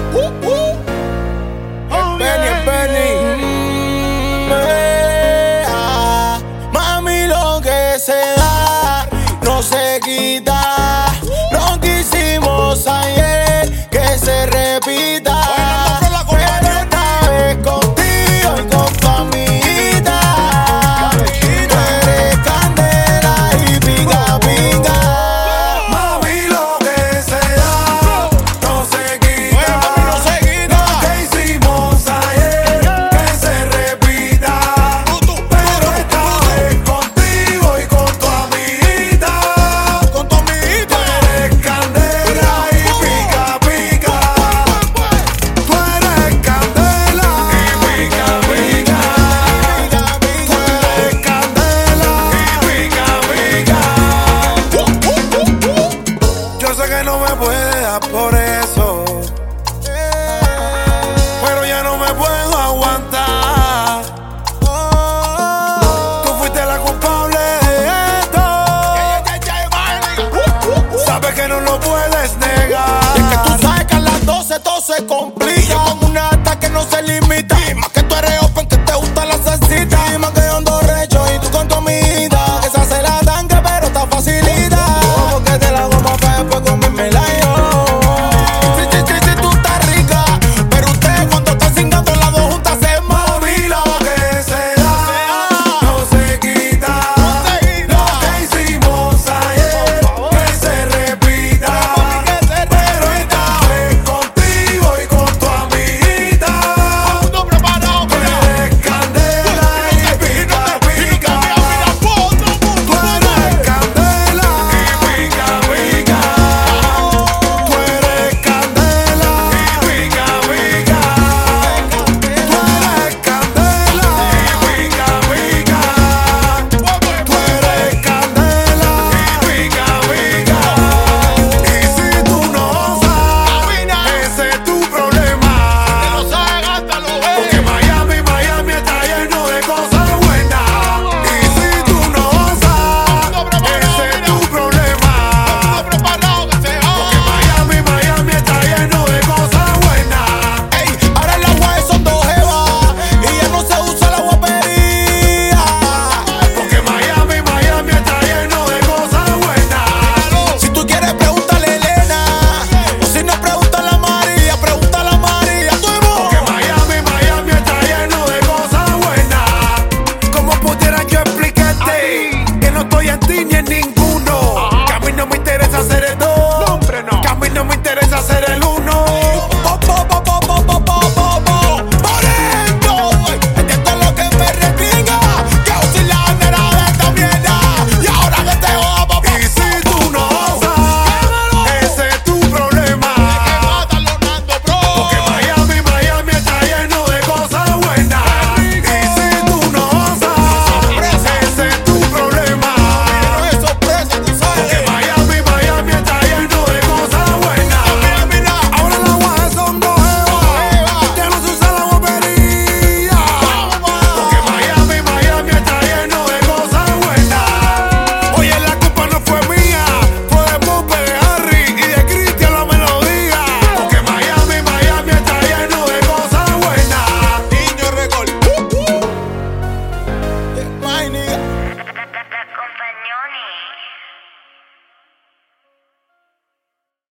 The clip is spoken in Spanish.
Mami, lo que se da no se quita. No quisimos ayer que se repita. Pero esta vez contigo y con tu amiguita. Tú eres candela y pica pica. Mami, lo que se da no se quita. Lo que hicimos ayer que se repita. Pero esta vez contigo y con tu amiguita. Tú eres candela y pica pica. Tú eres candela y pica pica. Tú eres candela y pica pica. Yo sé que no me puedes dar por eso, pero ya no me puedo aguantar. Tú fuiste la culpable de esto. Sabes que no lo puedes negar. Es que tú sabes que a las 12 todo se compra.